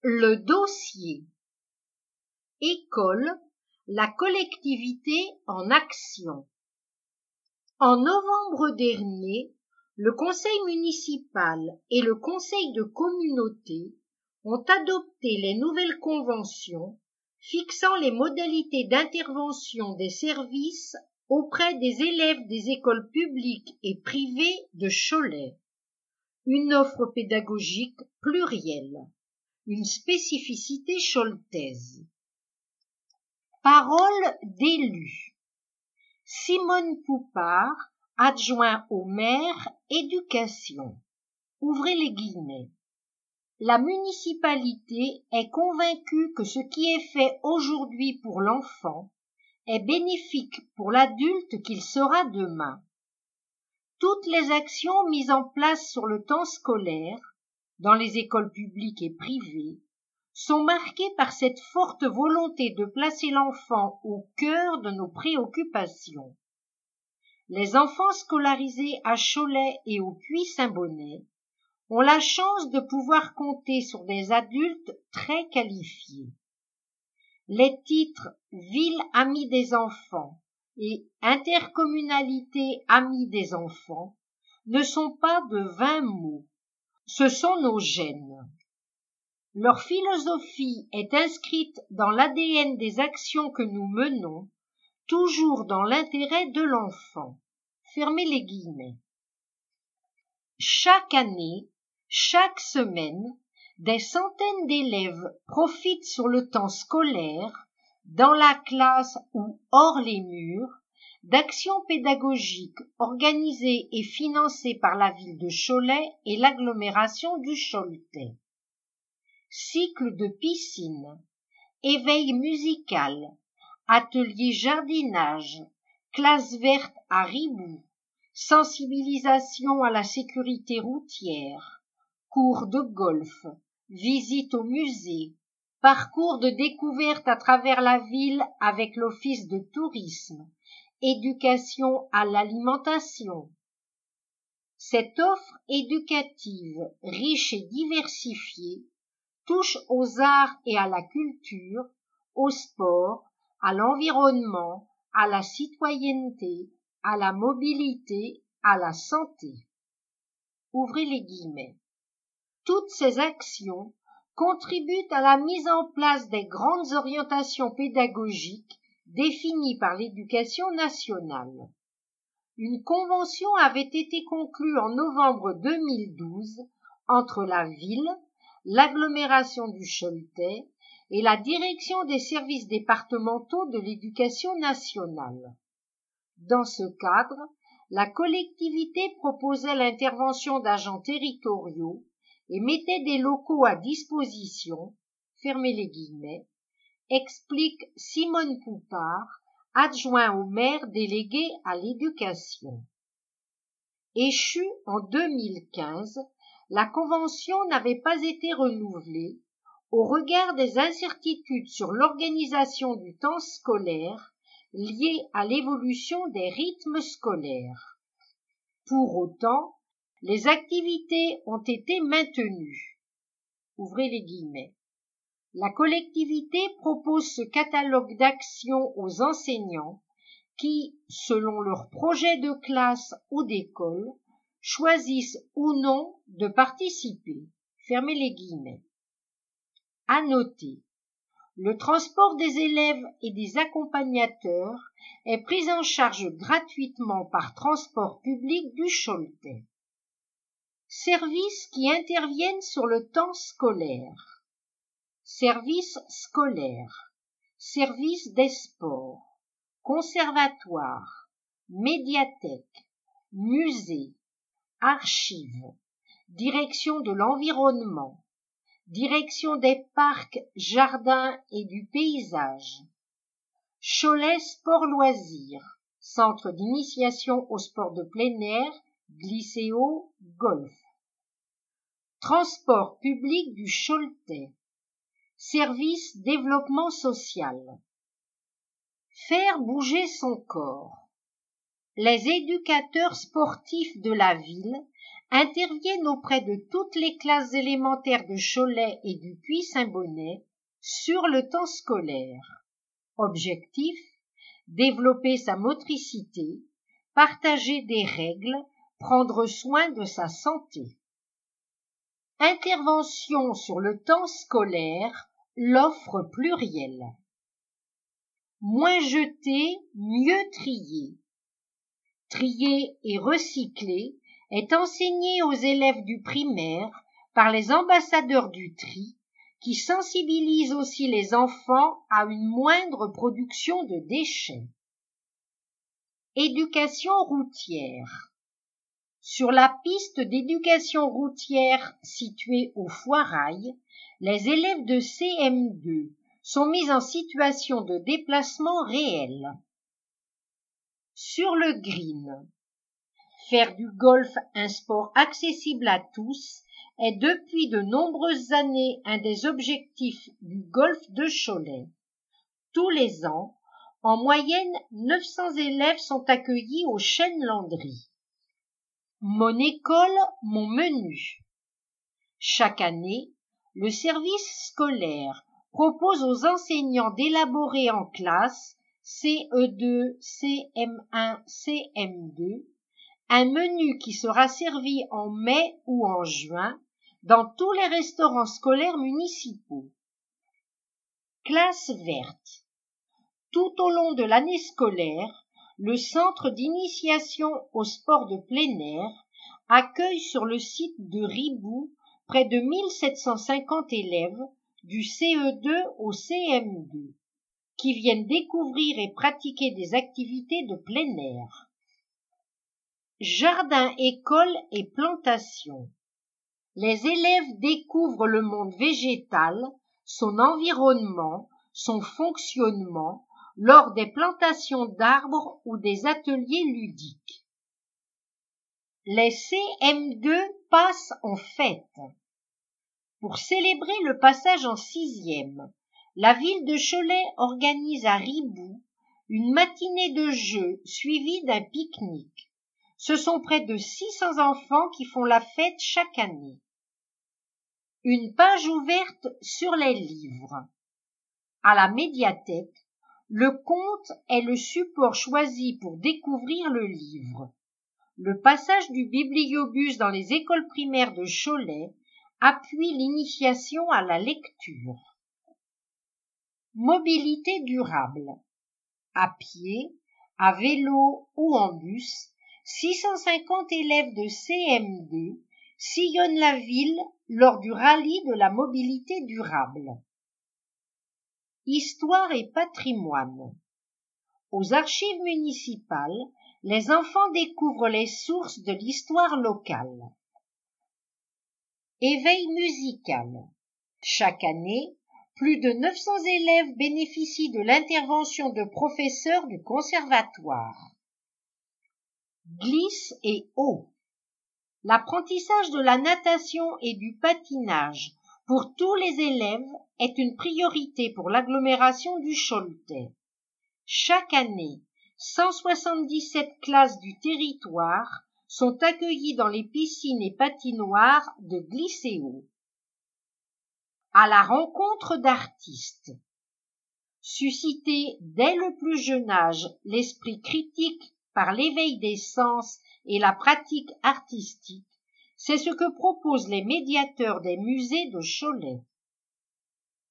Le dossier. École, la collectivité en action. En novembre dernier, le conseil municipal et le conseil de communauté ont adopté les nouvelles conventions fixant les modalités d'intervention des services auprès des élèves des écoles publiques et privées de Cholet. Une offre pédagogique plurielle. Une spécificité choletaise. Parole d'élus. Simone Poupard, adjoint au maire, éducation. Ouvrez les guillemets. La municipalité est convaincue que ce qui est fait aujourd'hui pour l'enfant est bénéfique pour l'adulte qu'il sera demain. Toutes les actions mises en place sur le temps scolaire, dans les écoles publiques et privées, sont marquées par cette forte volonté de placer l'enfant au cœur de nos préoccupations. Les enfants scolarisés à Cholet et au Puy-Saint-Bonnet ont la chance de pouvoir compter sur des adultes très qualifiés. Les titres « Ville amie des enfants » et « Intercommunalité amie des enfants » ne sont pas de vains mots. Ce sont nos gènes. Leur philosophie est inscrite dans l'ADN des actions que nous menons, toujours dans l'intérêt de l'enfant. Fermez les guillemets. Chaque année, chaque semaine, des centaines d'élèves profitent sur le temps scolaire, dans la classe ou hors les murs, d'actions pédagogiques organisées et financées par la ville de Cholet et l'agglomération du Choletais. Cycle de piscine, éveil musical, atelier jardinage, classe verte à Ribou, sensibilisation à la sécurité routière, cours de golf, visite au musée, parcours de découverte à travers la ville avec l'office de tourisme, éducation à l'alimentation. Cette offre éducative riche et diversifiée touche aux arts et à la culture, au sport, à l'environnement, à la citoyenneté, à la mobilité, à la santé. Ouvrez les guillemets. Toutes ces actions contribuent à la mise en place des grandes orientations pédagogiques définies par l'Éducation nationale. Une convention avait été conclue en novembre 2012 entre la ville, l'agglomération du Choletais et la direction des services départementaux de l'éducation nationale. Dans ce cadre, la collectivité proposait l'intervention d'agents territoriaux et mettait des locaux à disposition, fermez les guillemets, explique Simone Poupard, adjoint au maire délégué à l'éducation. Échue en 2015, la convention n'avait pas été renouvelée au regard des incertitudes sur l'organisation du temps scolaire liées à l'évolution des rythmes scolaires. Pour autant, les activités ont été maintenues. Ouvrez les guillemets. La collectivité propose ce catalogue d'actions aux enseignants qui, selon leur projet de classe ou d'école, choisissent ou non de participer. Fermez les guillemets. À noter, le transport des élèves et des accompagnateurs est pris en charge gratuitement par Transport public du Choletais. Services qui interviennent sur le temps scolaire. Services scolaires, services des sports, conservatoire, médiathèque, musée, archives, direction de l'environnement, direction des parcs, jardins et du paysage, Cholet Sport Loisirs, centre d'initiation au sport de plein air, glycéo, golf, Transport public du Choletais, service développement social. Faire bouger son corps. Les éducateurs sportifs de la ville interviennent auprès de toutes les classes élémentaires de Cholet et du Puy-Saint-Bonnet sur le temps scolaire. Objectif: développer sa motricité, partager des règles, prendre soin de sa santé. Intervention sur le temps scolaire, l'offre plurielle. Moins jeter, mieux trier. Trier et recycler est enseigné aux élèves du primaire par les ambassadeurs du tri, qui sensibilisent aussi les enfants à une moindre production de déchets. Éducation routière. Sur la piste d'éducation routière située au Foirail, les élèves de CM2 sont mis en situation de déplacement réel. Sur le green. Faire du golf un sport accessible à tous est depuis de nombreuses années un des objectifs du golf de Cholet. Tous les ans, en moyenne, 900 élèves sont accueillis au Chêne-Landry. Mon école, mon menu. Chaque année, le service scolaire propose aux enseignants d'élaborer en classe CE2, CM1, CM2 un menu qui sera servi en mai ou en juin dans tous les restaurants scolaires municipaux. Classe verte. Tout au long de l'année scolaire, le centre d'initiation au sport de plein air accueille sur le site de Ribou près de 1750 élèves du CE2 au CM2 qui viennent découvrir et pratiquer des activités de plein air. Jardin, école et plantation. Les élèves découvrent le monde végétal, son environnement, son fonctionnement lors des plantations d'arbres ou des ateliers ludiques. Les CM2 passent en fête. Pour célébrer le passage en 6e, la ville de Cholet organise à Ribou une matinée de jeux suivie d'un pique-nique. Ce sont près de 600 enfants qui font la fête chaque année. Une page ouverte sur les livres. À la médiathèque, le conte est le support choisi pour découvrir le livre. Le passage du bibliobus dans les écoles primaires de Cholet appuie l'initiation à la lecture. Mobilité durable. À pied, à vélo ou en bus, 650 élèves de CM2 sillonnent la ville lors du rallye de la mobilité durable. Histoire et patrimoine. Aux archives municipales, les enfants découvrent les sources de l'histoire locale. Éveil musical. Chaque année, plus de 900 élèves bénéficient de l'intervention de professeurs du conservatoire. Glisse et eau. L'apprentissage de la natation et du patinage pour tous les élèves est une priorité pour l'agglomération du Choletais. Chaque année, 177 classes du territoire sont accueillies dans les piscines et patinoires de glisse et eau. À la rencontre d'artistes. Susciter dès le plus jeune âge l'esprit critique par l'éveil des sens et la pratique artistique, c'est ce que proposent les médiateurs des musées de Cholet.